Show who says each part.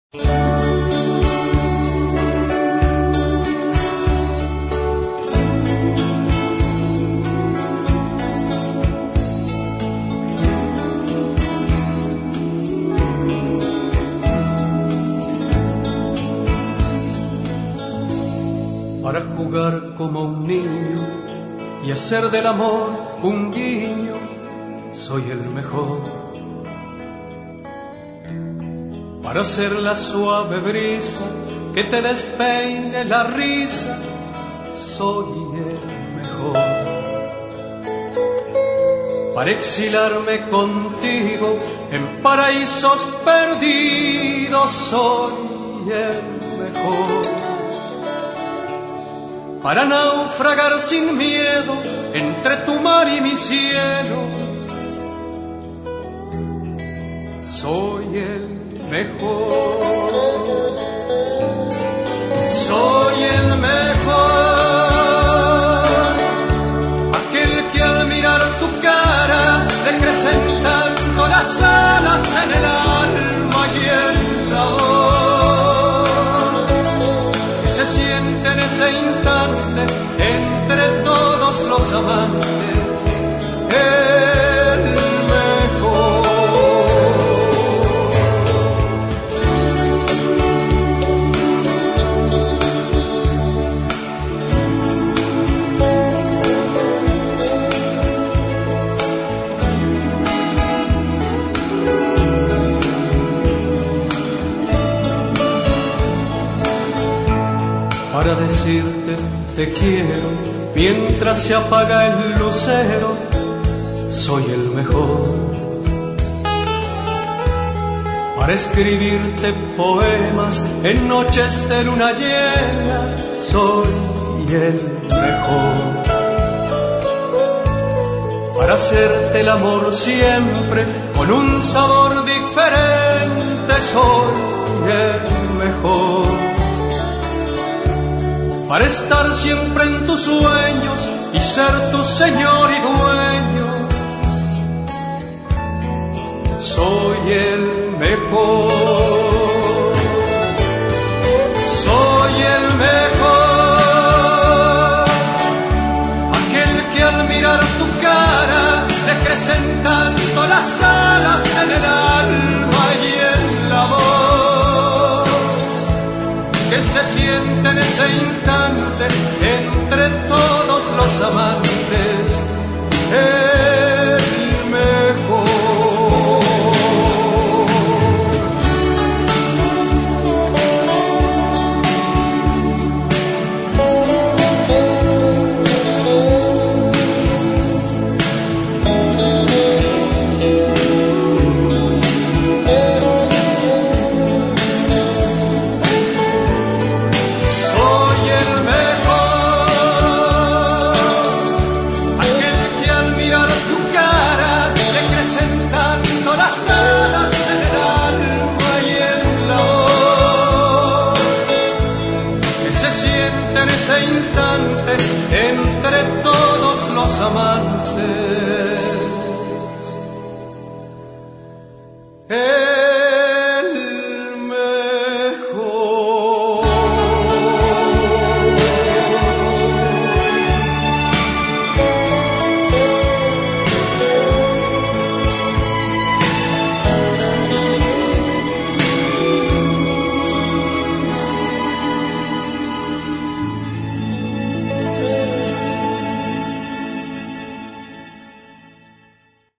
Speaker 1: Para jugar como un niño y hacer del amor un guiño, soy el mejor. Para ser la suave brisa que te despeine la risa, soy el mejor. Para exilarme contigo en paraísos perdidos, soy el mejor. Para naufragar sin miedo entre tu mar y mi cielo, soy el mejor. Soy el mejor, aquel que al mirar tu cara le crecen tanto las alas en el alma y en la voz, que se siente en ese instante entre todos los amantes, el mejor. Para decirte te quiero mientras se apaga el lucero, soy el mejor. Para escribirte poemas en noches de luna llena, soy el mejor. Para hacerte el amor siempre con un sabor diferente, soy el mejor. Para estar siempre en tus sueños y ser tu señor y dueño, soy el mejor. Soy el mejor, aquel que al mirar tu cara le crecen tanto las alas en el alma y en la voz, que se siente en ese instante entre todos los amantes, el mejor. En ese instante entre todos los amantes.